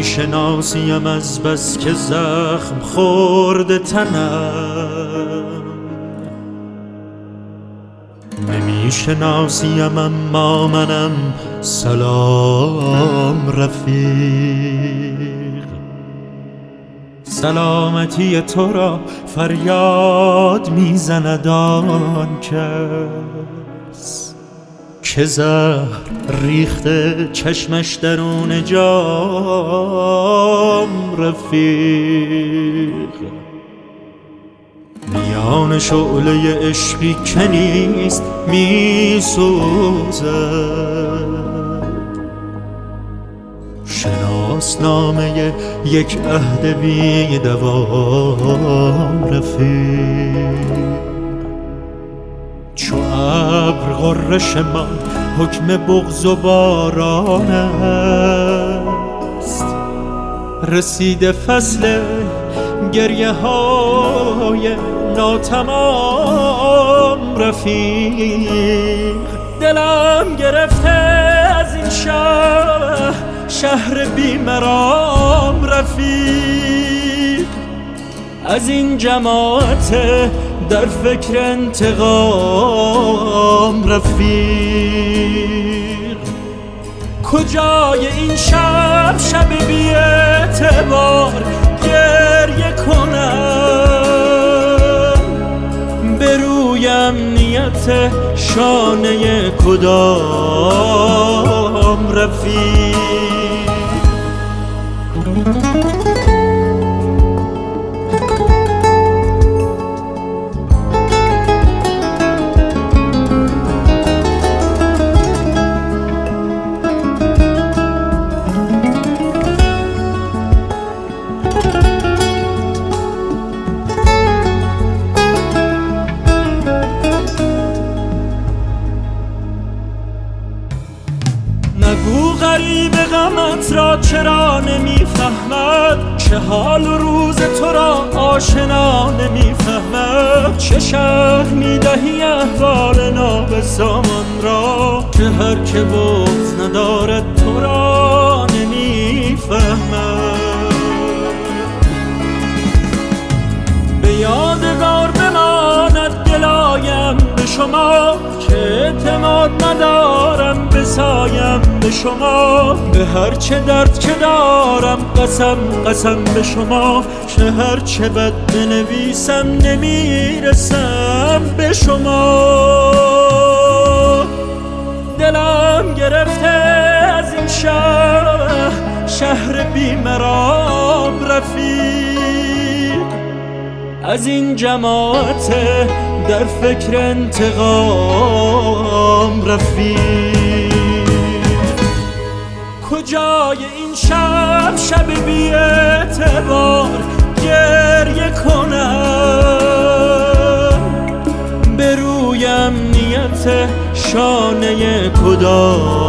نمیشناسیم از بس که زخم خورده تنم، نمیشناسیم اما منم سلام رفیق. سلامتی تو را فریاد میزند آن کس که زهر ریخته چشمش درون جام رفیق. میان شعله عشقی که نیست میسوزد، شناسنامه یک عهد بی دوام رفیق. چو ابر غرش من حکم بغض و باران است، رسیده فصل گریه های ناتمام رفیق. دلم گرفته از این شهر بیمرام رفیق، از این جماعت در فکر انتقام رفیق. کجای این شب بی اعتبار گریه کنم، به روی امنیت شانه کدام رفیق. نگو غریب غمت را چرا نمیفهمد، چه حال و روز تو را آشنا نمیفهمد. چه شرح میدهی احوال نابسامان را که هر که بغض ندارد تو را نمیفهمد. به یادگار بماند گلایم به شما که اعتماد ندارم بسایم به شما. به هر چه درد که دارم قسم به شما که هر چه بد بنویسم نمیرسم به شما. دلم گرفته از این شهر بیمرام رفیق، از این جماعت در فکر انتقام رفیق. کجای این شب بی اعتبار گریه کنم، به روی امنیت شانه کدام